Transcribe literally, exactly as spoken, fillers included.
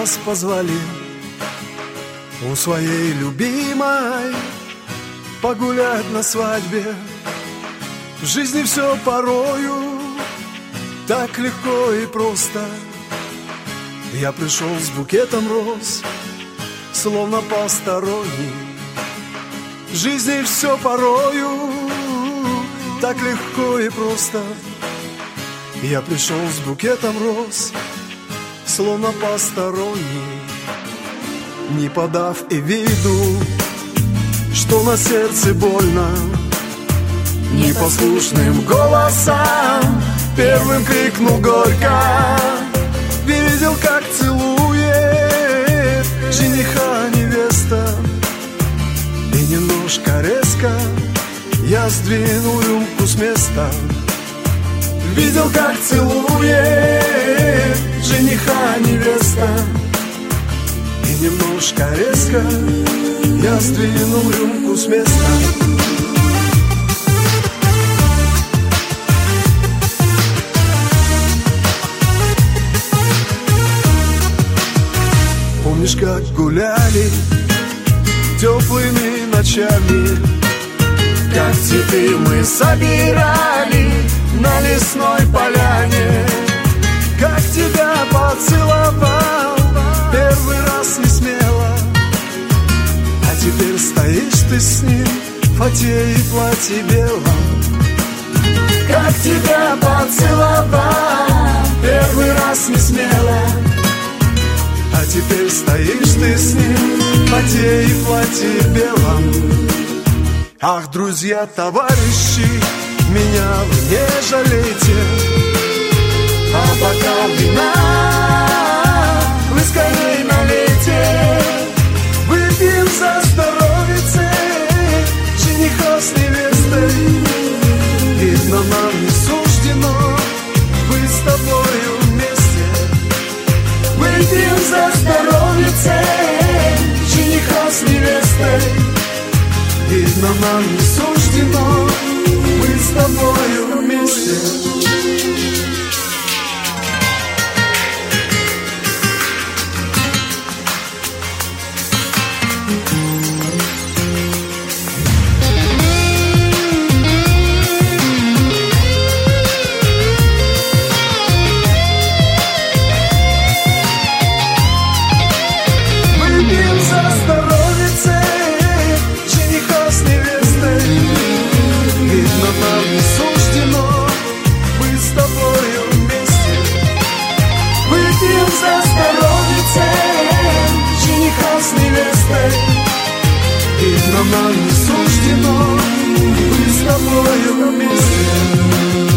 раз позвали у своей любимой погулять на свадьбе. В жизни все порою так легко и просто. Я пришел с букетом роз, словно посторонний. В жизни все порою так легко и просто. Я пришел с букетом роз, словно посторонний, не подав и виду, что на сердце больно. Непослушным голосом первым крикнул горько. Видел, как целует жениха невеста, и немножко резко я сдвинул рюмку с места. Видел, как целует жениха невеста, и немножко резко я сдвинул рюмку с места. Помнишь, как гуляли теплыми ночами, как цветы мы собирали на лесной поляне, как тебя поцеловал первый раз не смело, а теперь стоишь ты с ним в фате и платье белом. Как тебя поцеловал первый раз не смело, а теперь стоишь ты с ним в фате и платье белом. Ах, друзья, товарищи, меня вы не жалейте, а пока вина вы скорей налейте. Выпьем за здоровье жениха с невестой, видно, нам не суждено быть с тобою вместе. Выпьем за здоровье жениха с невестой, видно, нам не суждено быть с тобою вместе. Видно, нам не суждено быть с тобою вместе.